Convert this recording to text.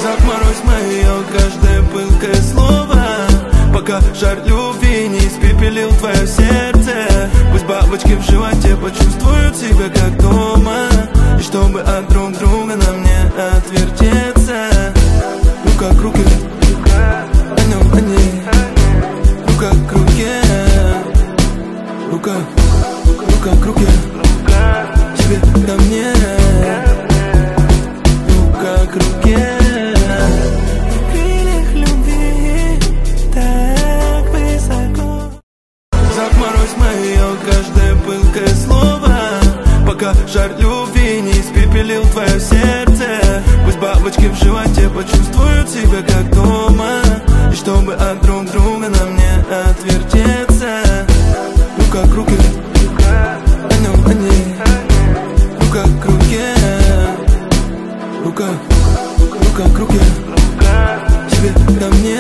Заморозь мое каждое пылкое слово, пока жар любви не испепелил твое сердце. Пусть бабочки в животе почувствуют себя как дома, и чтобы от друг друга нам не отвертеться. Рука к руке, они, рука к руке, рука к руке, тебе ко мне, рука к руке. В крыльях любви так высоко. Заморозь мое каждое пылкое слово, пока жар любви не испепелил твое сердце. Пусть бабочки в животе почувствуют себя как дома, и чтобы от друг друга нам не отвертеться. Рука к руке, они, рука к руке, рука к руке, тебе ко мне.